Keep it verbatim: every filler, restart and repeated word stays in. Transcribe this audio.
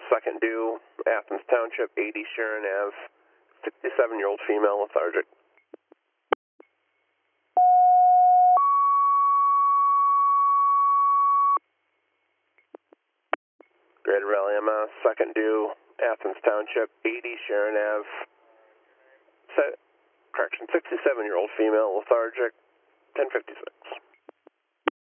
second due, Athens Township, eighty Sharon Ave, sixty-seven-year-old female, lethargic. Greater Raleigh M S, second due, Athens Township, eighty Sharon Ave, set, correction, sixty-seven-year-old female, lethargic, ten fifty-six.